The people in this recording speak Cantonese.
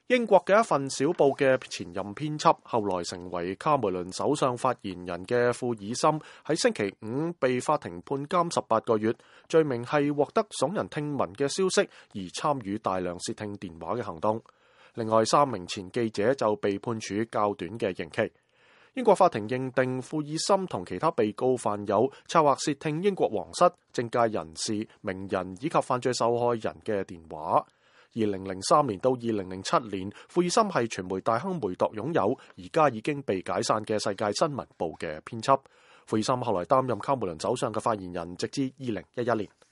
英國嘅一份小報嘅前任編輯，後來成為卡梅倫首相發言人嘅庫爾森，喺星期五被法庭判監18個月，罪名係獲得聳人聽聞嘅消息而參與大量竊聽電話嘅行動。另外3名前記者就被判處較短嘅刑期。英國法庭認定庫爾森同其他被告犯有策劃竊聽英國皇室、政界人士、名人以及犯罪受害人嘅電話。2003年到2007年，庫爾森係傳媒大亨梅鐸擁有，而家已經被解散嘅《世界新聞報》嘅編輯。庫爾森後來擔任卡梅倫首相嘅發言人，直至2011年。